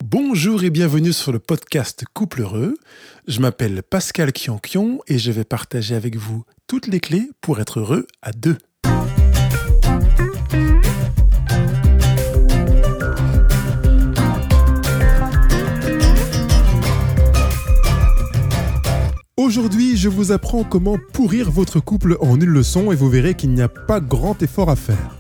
Bonjour et bienvenue sur le podcast Couple Heureux. Je m'appelle Pascal Kionkion et je vais partager avec vous toutes les clés pour être heureux à deux. Aujourd'hui, je vous apprends comment pourrir votre couple en une leçon et vous verrez qu'il n'y a pas grand effort à faire.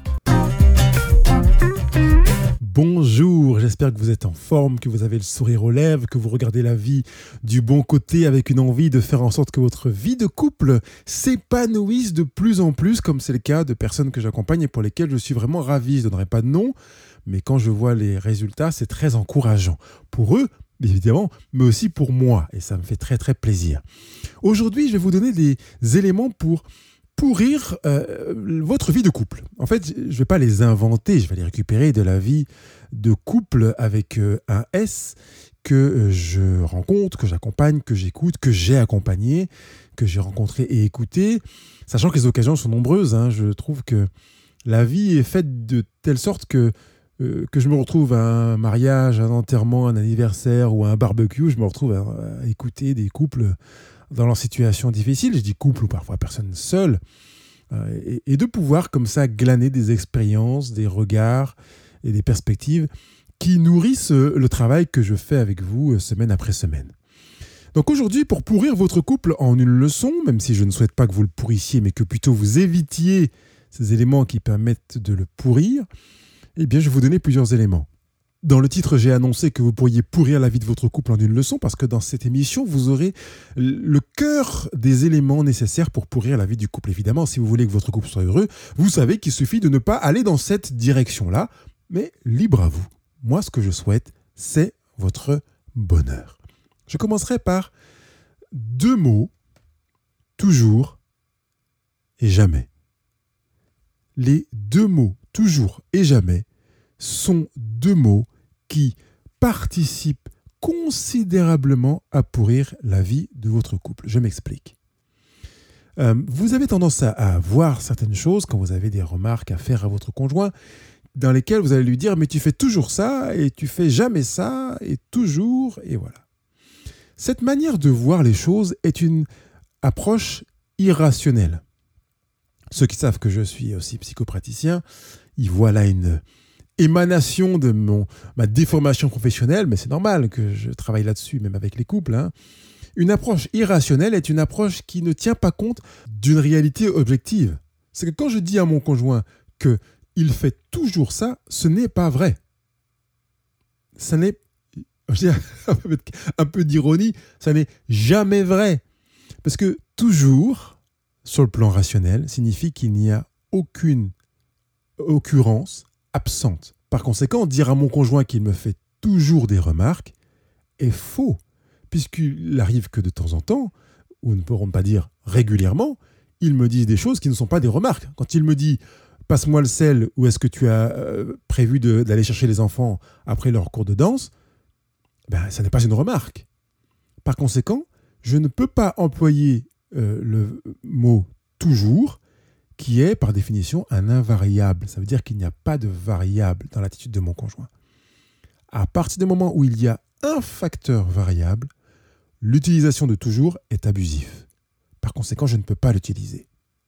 Bonjour, j'espère que vous êtes en forme, que vous avez le sourire aux lèvres, que vous regardez la vie du bon côté avec une envie de faire en sorte que votre vie de couple s'épanouisse de plus en plus, comme c'est le cas de personnes que j'accompagne et pour lesquelles je suis vraiment ravi. Je ne donnerai pas de nom, mais quand je vois les résultats, c'est très encourageant. Pour eux, évidemment, mais aussi pour moi, et ça me fait très très plaisir. Aujourd'hui, je vais vous donner des éléments pour pourrir votre vie de couple. En fait, je ne vais pas les inventer, je vais les récupérer de la vie de couple avec un S que je rencontre, que j'accompagne, que j'écoute, que j'ai accompagné, que j'ai rencontré et écouté, sachant que les occasions sont nombreuses. Je trouve que la vie est faite de telle sorte que je me retrouve à un mariage, un enterrement, un anniversaire ou à un barbecue, je me retrouve à écouter des couples dans leur situation difficile, je dis couple ou parfois personne seule, et de pouvoir comme ça glaner des expériences, des regards et des perspectives qui nourrissent le travail que je fais avec vous semaine après semaine. Donc aujourd'hui, pour pourrir votre couple en une leçon, même si je ne souhaite pas que vous le pourrissiez, mais que plutôt vous évitiez ces éléments qui permettent de le pourrir, eh bien je vais vous donner plusieurs éléments. Dans le titre, j'ai annoncé que vous pourriez pourrir la vie de votre couple en une leçon parce que dans cette émission, vous aurez le cœur des éléments nécessaires pour pourrir la vie du couple. Évidemment, si vous voulez que votre couple soit heureux, vous savez qu'il suffit de ne pas aller dans cette direction-là, mais libre à vous. Moi, ce que je souhaite, c'est votre bonheur. Je commencerai par 2 mots, toujours et jamais. Les 2 mots, toujours et jamais, sont 2 mots qui participent considérablement à pourrir la vie de votre couple. Je m'explique. Vous avez tendance à voir certaines choses quand vous avez des remarques à faire à votre conjoint dans lesquelles vous allez lui dire « mais tu fais toujours ça et tu fais jamais ça et toujours » et voilà. Cette manière de voir les choses est une approche irrationnelle. Ceux qui savent que je suis aussi psychopraticien, ils voient là une émanation de ma déformation professionnelle, mais c'est normal que je travaille là-dessus, même avec les couples. Une approche irrationnelle est une approche qui ne tient pas compte d'une réalité objective. C'est que quand je dis à mon conjoint qu'il fait toujours ça, ce n'est pas vrai. Ça n'est, avec un peu d'ironie, ça n'est jamais vrai. Parce que toujours, sur le plan rationnel, signifie qu'il n'y a aucune occurrence absente. Par conséquent, dire à mon conjoint qu'il me fait toujours des remarques est faux, puisqu'il arrive que de temps en temps, ou ne pourrons pas dire régulièrement, il me dise des choses qui ne sont pas des remarques. Quand il me dit « passe-moi le sel » ou « est-ce que tu as prévu d'aller chercher les enfants après leur cours de danse ?» ça n'est pas une remarque. Par conséquent, je ne peux pas employer le mot « toujours » qui est par définition un invariable. Ça veut dire qu'il n'y a pas de variable dans l'attitude de mon conjoint. À partir du moment où il y a un facteur variable, l'utilisation de toujours est abusive. Par conséquent, je ne peux pas l'utiliser.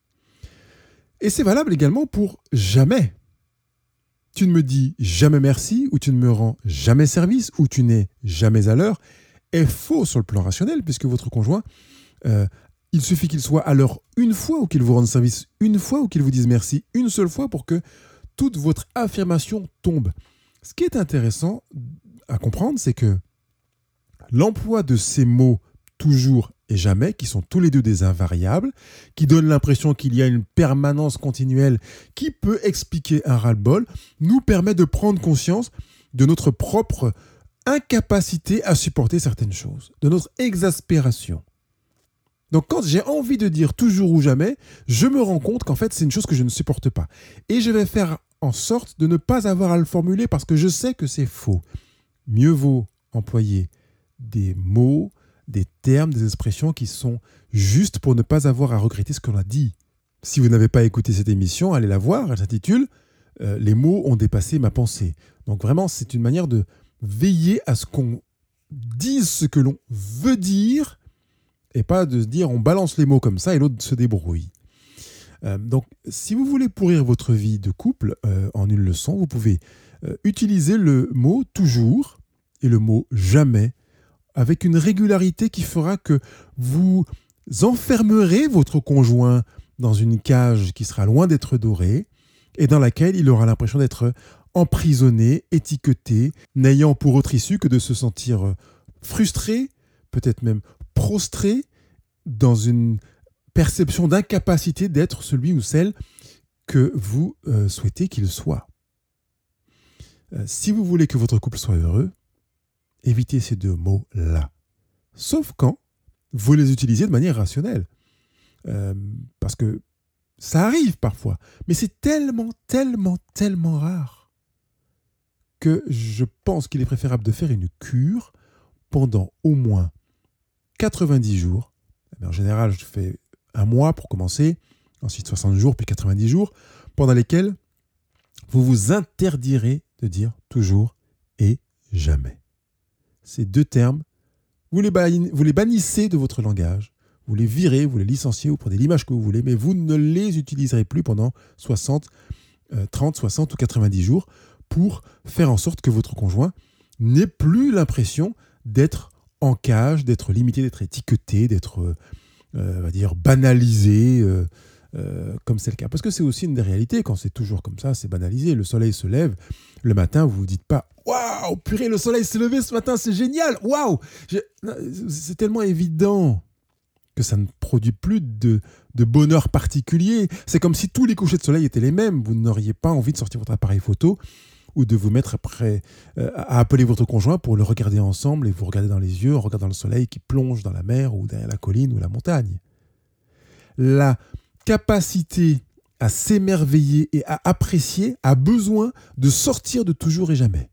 Et c'est valable également pour jamais. Tu ne me dis jamais merci, ou tu ne me rends jamais service, ou tu n'es jamais à l'heure, est faux sur le plan rationnel, puisque votre conjoint il suffit qu'il soit à l'heure une fois ou qu'il vous rende service une fois ou qu'il vous dise merci une seule fois pour que toute votre affirmation tombe. Ce qui est intéressant à comprendre, c'est que l'emploi de ces mots toujours et jamais, qui sont tous les deux des invariables, qui donnent l'impression qu'il y a une permanence continuelle qui peut expliquer un ras-le-bol, nous permet de prendre conscience de notre propre incapacité à supporter certaines choses, de notre exaspération. Donc quand j'ai envie de dire toujours ou jamais, je me rends compte qu'en fait c'est une chose que je ne supporte pas. Et je vais faire en sorte de ne pas avoir à le formuler parce que je sais que c'est faux. Mieux vaut employer des mots, des termes, des expressions qui sont justes pour ne pas avoir à regretter ce qu'on a dit. Si vous n'avez pas écouté cette émission, allez la voir, elle s'intitule « Les mots ont dépassé ma pensée ». Donc vraiment, c'est une manière de veiller à ce qu'on dise ce que l'on veut dire et pas de se dire on balance les mots comme ça et l'autre se débrouille. Donc, si vous voulez pourrir votre vie de couple en une leçon, vous pouvez utiliser le mot toujours et le mot jamais avec une régularité qui fera que vous enfermerez votre conjoint dans une cage qui sera loin d'être dorée et dans laquelle il aura l'impression d'être emprisonné, étiqueté, n'ayant pour autre issue que de se sentir frustré, peut-être même prostré, dans une perception d'incapacité d'être celui ou celle que vous souhaitez qu'il soit. Si vous voulez que votre couple soit heureux, évitez ces deux mots-là. Sauf quand vous les utilisez de manière rationnelle. Parce que ça arrive parfois, mais c'est tellement rare que je pense qu'il est préférable de faire une cure pendant au moins 90 jours. En général, je fais un mois pour commencer, ensuite 60 jours, puis 90 jours, pendant lesquels vous vous interdirez de dire toujours et jamais. Ces deux termes, vous les bannissez de votre langage, vous les virez, vous les licenciez, vous prenez l'image que vous voulez, mais vous ne les utiliserez plus pendant 60, 30, 60 ou 90 jours pour faire en sorte que votre conjoint n'ait plus l'impression d'être en cage, d'être limité, d'être étiqueté, d'être on va dire banalisé, comme c'est le cas. Parce que c'est aussi une des réalités, quand c'est toujours comme ça, c'est banalisé. Le soleil se lève, le matin, vous ne vous dites pas « Waouh, purée, le soleil s'est levé ce matin, c'est génial, waouh !» C'est tellement évident que ça ne produit plus de bonheur particulier. C'est comme si tous les couchers de soleil étaient les mêmes. Vous n'auriez pas envie de sortir votre appareil photo ou de vous mettre après à appeler votre conjoint pour le regarder ensemble et vous regarder dans les yeux en regardant le soleil qui plonge dans la mer ou derrière la colline ou la montagne. La capacité à s'émerveiller et à apprécier a besoin de sortir de toujours et jamais.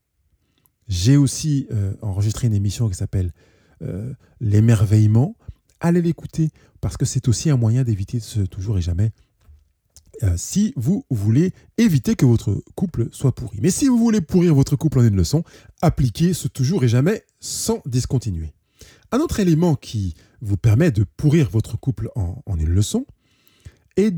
J'ai aussi enregistré une émission qui s'appelle L'émerveillement. Allez l'écouter parce que c'est aussi un moyen d'éviter ce toujours et jamais si vous voulez éviter que votre couple soit pourri. Mais si vous voulez pourrir votre couple en une leçon, appliquez ce toujours et jamais sans discontinuer. Un autre élément qui vous permet de pourrir votre couple en une leçon est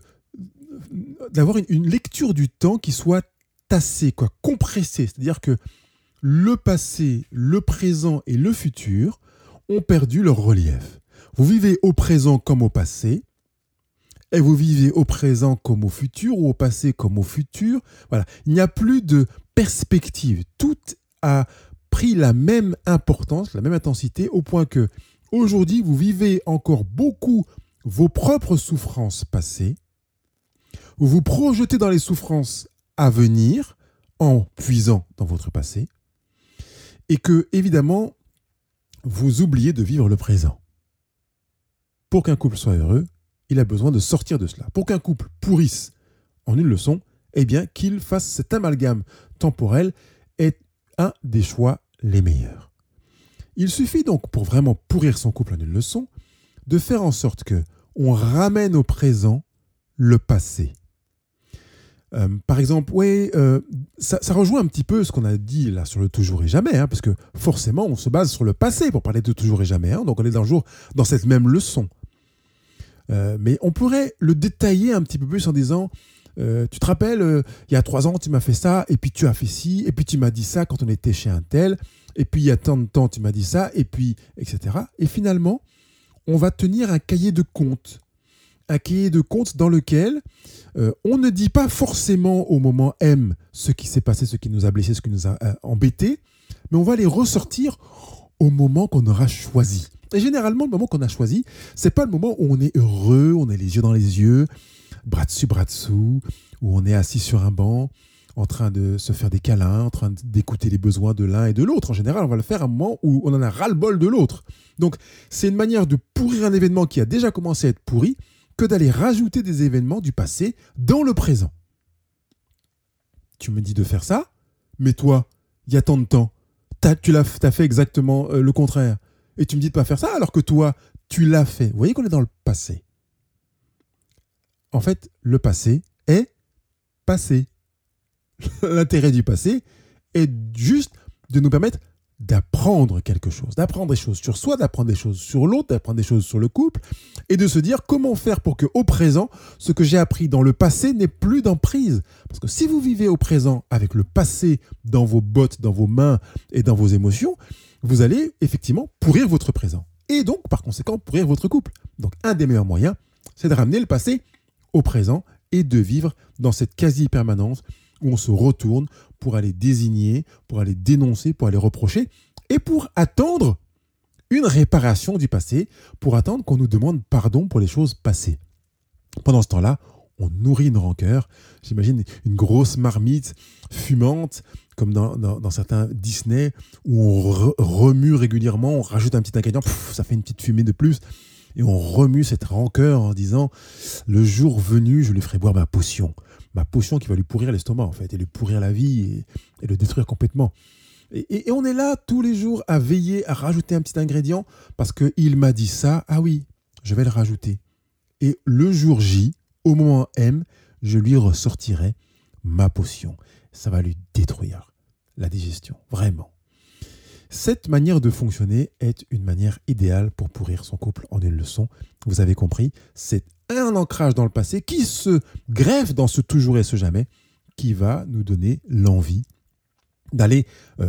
d'avoir une lecture du temps qui soit tassée, compressée. C'est-à-dire que le passé, le présent et le futur ont perdu leur relief. Vous vivez au présent comme au passé, et vous vivez au présent comme au futur, ou au passé comme au futur. Voilà. Il n'y a plus de perspective. Tout a pris la même importance, la même intensité, au point que aujourd'hui, vous vivez encore beaucoup vos propres souffrances passées. Vous vous projetez dans les souffrances à venir en puisant dans votre passé. Et que, évidemment, vous oubliez de vivre le présent. Pour qu'un couple soit heureux, il a besoin de sortir de cela. Pour qu'un couple pourrisse en une leçon, eh bien, qu'il fasse cet amalgame temporel est un des choix les meilleurs. Il suffit donc, pour vraiment pourrir son couple en une leçon, de faire en sorte que on ramène au présent le passé. Par exemple, ça rejoint un petit peu ce qu'on a dit là sur le toujours et jamais, parce que forcément, on se base sur le passé pour parler de toujours et jamais. Donc, on est dans cette même leçon. Mais on pourrait le détailler un petit peu plus en disant tu te rappelles, il y a 3 ans, tu m'as fait ça, et puis tu as fait ci, et puis tu m'as dit ça quand on était chez un tel, et puis il y a tant de temps, tu m'as dit ça, et puis, etc. Et finalement, on va tenir un cahier de comptes. Un cahier de comptes dans lequel on ne dit pas forcément au moment M ce qui s'est passé, ce qui nous a blessés, ce qui nous a embêtés, mais on va les ressortir au moment qu'on aura choisi. Et généralement, le moment qu'on a choisi, c'est pas le moment où on est heureux, on est les yeux dans les yeux, bras dessus, bras dessous, où on est assis sur un banc, en train de se faire des câlins, en train d'écouter les besoins de l'un et de l'autre. En général, on va le faire à un moment où on en a ras-le-bol de l'autre. Donc, c'est une manière de pourrir un événement qui a déjà commencé à être pourri, que d'aller rajouter des événements du passé dans le présent. Tu me dis de faire ça, mais toi, il y a tant de temps, t'as fait exactement le contraire. Et tu me dis de pas faire ça alors que toi, tu l'as fait. Vous voyez qu'on est dans le passé. En fait, le passé est passé. L'intérêt du passé est juste de nous permettre d'apprendre quelque chose, d'apprendre des choses sur soi, d'apprendre des choses sur l'autre, d'apprendre des choses sur le couple, et de se dire comment faire pour qu'au présent, ce que j'ai appris dans le passé n'ait plus d'emprise. Parce que si vous vivez au présent avec le passé dans vos bottes, dans vos mains et dans vos émotions, vous allez effectivement pourrir votre présent. Et donc, par conséquent, pourrir votre couple. Donc, un des meilleurs moyens, c'est de ramener le passé au présent et de vivre dans cette quasi-permanence où on se retourne pour aller désigner, pour aller dénoncer, pour aller reprocher et pour attendre une réparation du passé, pour attendre qu'on nous demande pardon pour les choses passées. Pendant ce temps-là, on nourrit une rancœur. J'imagine une grosse marmite fumante, comme dans certains Disney, où on remue régulièrement, on rajoute un petit ingrédient, ça fait une petite fumée de plus, et on remue cette rancœur en disant « Le jour venu, je lui ferai boire ma potion qui va lui pourrir l'estomac, en fait, et lui pourrir la vie, et le détruire complètement. » Et on est là tous les jours à veiller, à rajouter un petit ingrédient, parce qu'il m'a dit ça, ah oui, je vais le rajouter. Et le jour J, au moment M, je lui ressortirai ma potion. Ça va lui détruire la digestion, vraiment. Cette manière de fonctionner est une manière idéale pour pourrir son couple en une leçon. Vous avez compris, c'est un ancrage dans le passé qui se greffe dans ce toujours et ce jamais, qui va nous donner l'envie d'aller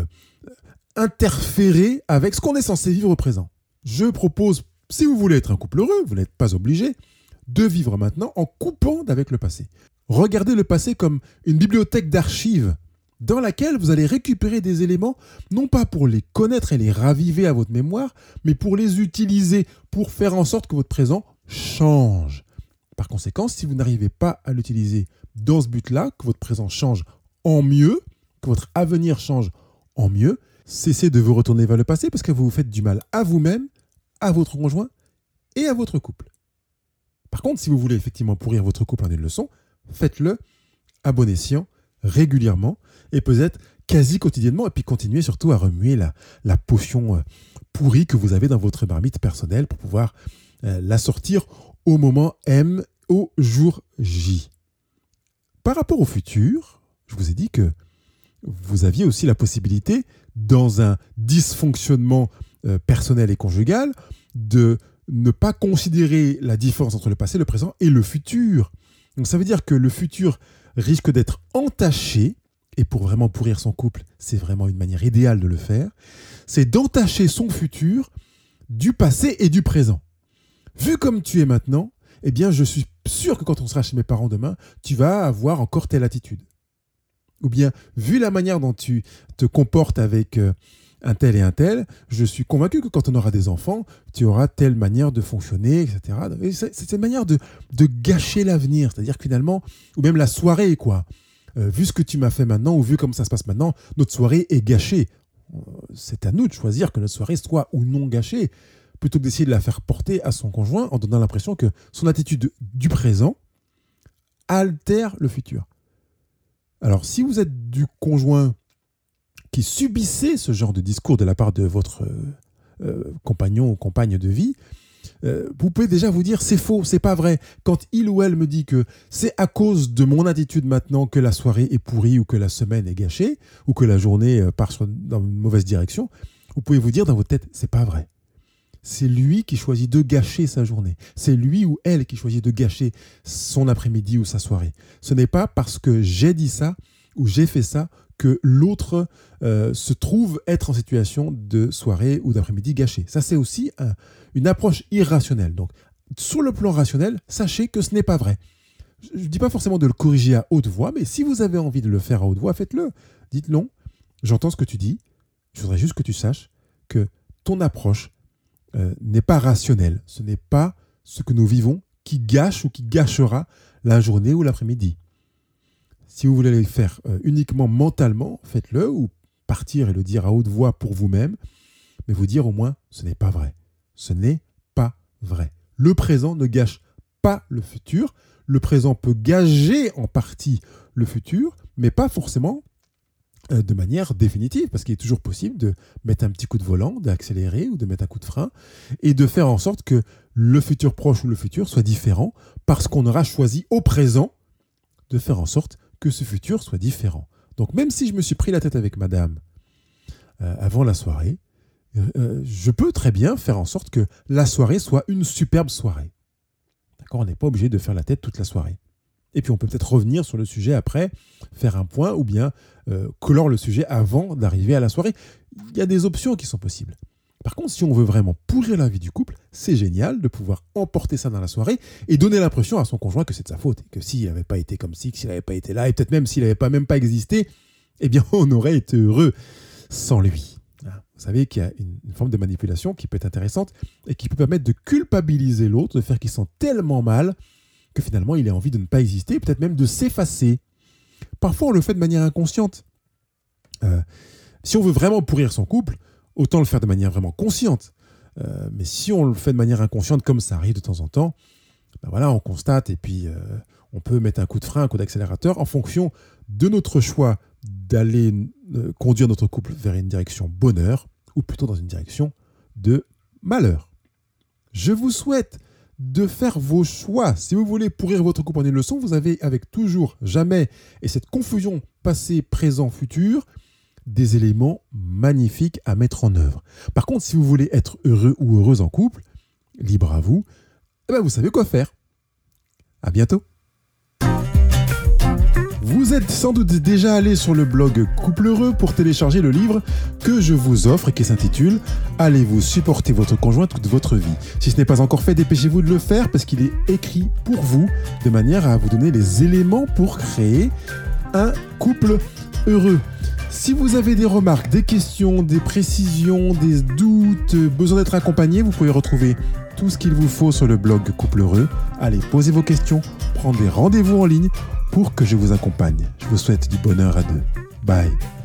interférer avec ce qu'on est censé vivre au présent. Je propose, si vous voulez être un couple heureux, vous n'êtes pas obligé, de vivre maintenant en coupant d'avec le passé. Regardez le passé comme une bibliothèque d'archives dans laquelle vous allez récupérer des éléments, non pas pour les connaître et les raviver à votre mémoire, mais pour les utiliser, pour faire en sorte que votre présent change. Par conséquent, si vous n'arrivez pas à l'utiliser dans ce but-là, que votre présent change en mieux, que votre avenir change en mieux, cessez de vous retourner vers le passé parce que vous vous faites du mal à vous-même, à votre conjoint et à votre couple. Par contre, si vous voulez effectivement pourrir votre couple en une leçon, faites-le à bon escient, régulièrement, et peut-être quasi quotidiennement, et puis continuez surtout à remuer la potion pourrie que vous avez dans votre marmite personnelle pour pouvoir la sortir au moment M, au jour J. Par rapport au futur, je vous ai dit que vous aviez aussi la possibilité, dans un dysfonctionnement personnel et conjugal, de ne pas considérer la différence entre le passé, le présent et le futur. Donc ça veut dire que le futur risque d'être entaché, et pour vraiment pourrir son couple, c'est vraiment une manière idéale de le faire, c'est d'entacher son futur du passé et du présent. Vu comme tu es maintenant, eh bien je suis sûr que quand on sera chez mes parents demain, tu vas avoir encore telle attitude. Ou bien, vu la manière dont tu te comportes avec un tel et un tel, je suis convaincu que quand on aura des enfants, tu auras telle manière de fonctionner, etc. Et c'est une manière de gâcher l'avenir, c'est-à-dire que finalement, ou même la soirée, quoi. Vu ce que tu m'as fait maintenant, ou vu comment ça se passe maintenant, notre soirée est gâchée. C'est à nous de choisir que notre soirée soit ou non gâchée, plutôt que d'essayer de la faire porter à son conjoint en donnant l'impression que son attitude du présent altère le futur. Alors, si vous êtes du conjoint qui subissait ce genre de discours de la part de votre compagnon ou compagne de vie, vous pouvez déjà vous dire c'est faux, c'est pas vrai. Quand il ou elle me dit que c'est à cause de mon attitude maintenant que la soirée est pourrie ou que la semaine est gâchée ou que la journée part dans une mauvaise direction, vous pouvez vous dire dans votre tête c'est pas vrai. C'est lui qui choisit de gâcher sa journée. C'est lui ou elle qui choisit de gâcher son après-midi ou sa soirée. Ce n'est pas parce que j'ai dit ça ou j'ai fait ça que l'autre se trouve être en situation de soirée ou d'après-midi gâchée. Ça, c'est aussi une approche irrationnelle. Donc, sur le plan rationnel, sachez que ce n'est pas vrai. Je ne dis pas forcément de le corriger à haute voix, mais si vous avez envie de le faire à haute voix, faites-le. Dites non, j'entends ce que tu dis, je voudrais juste que tu saches que ton approche n'est pas rationnelle. Ce n'est pas ce que nous vivons qui gâche ou qui gâchera la journée ou l'après-midi. Si vous voulez le faire uniquement mentalement, faites-le ou partir et le dire à haute voix pour vous-même, mais vous dire au moins ce n'est pas vrai. Ce n'est pas vrai. Le présent ne gâche pas le futur. Le présent peut gager en partie le futur, mais pas forcément de manière définitive, parce qu'il est toujours possible de mettre un petit coup de volant, d'accélérer ou de mettre un coup de frein et de faire en sorte que le futur proche ou le futur soit différent parce qu'on aura choisi au présent de faire en sorte que ce futur soit différent. Donc même si je me suis pris la tête avec madame avant la soirée, je peux très bien faire en sorte que la soirée soit une superbe soirée. D'accord ? On n'est pas obligé de faire la tête toute la soirée. Et puis on peut peut-être revenir sur le sujet après, faire un point ou bien clore le sujet avant d'arriver à la soirée. Il y a des options qui sont possibles. Par contre, si on veut vraiment pourrir la vie du couple, c'est génial de pouvoir emporter ça dans la soirée et donner l'impression à son conjoint que c'est de sa faute. Et que s'il n'avait pas été comme ci, que s'il n'avait pas été là, et peut-être même s'il n'avait même pas existé, eh bien on aurait été heureux sans lui. Vous savez qu'il y a une forme de manipulation qui peut être intéressante et qui peut permettre de culpabiliser l'autre, de faire qu'il sent tellement mal que finalement il a envie de ne pas exister, peut-être même de s'effacer. Parfois on le fait de manière inconsciente. Si on veut vraiment pourrir son couple, autant le faire de manière vraiment consciente. Mais si on le fait de manière inconsciente, comme ça arrive de temps en temps, ben voilà, on constate et puis on peut mettre un coup de frein, un coup d'accélérateur en fonction de notre choix d'aller conduire notre couple vers une direction bonheur ou plutôt dans une direction de malheur. Je vous souhaite de faire vos choix. Si vous voulez pourrir votre couple en une leçon, vous avez avec toujours, jamais et cette confusion passé, présent, futur, des éléments magnifiques à mettre en œuvre. Par contre, si vous voulez être heureux ou heureuse en couple, libre à vous, eh ben vous savez quoi faire. À bientôt. Vous êtes sans doute déjà allé sur le blog Couple Heureux pour télécharger le livre que je vous offre et qui s'intitule « Allez-vous supporter votre conjoint toute votre vie ?» Si ce n'est pas encore fait, dépêchez-vous de le faire parce qu'il est écrit pour vous de manière à vous donner les éléments pour créer un couple heureux. Si vous avez des remarques, des questions, des précisions, des doutes, besoin d'être accompagné, vous pouvez retrouver tout ce qu'il vous faut sur le blog Couple Heureux. Allez, posez vos questions, prenez rendez-vous en ligne pour que je vous accompagne. Je vous souhaite du bonheur à deux. Bye.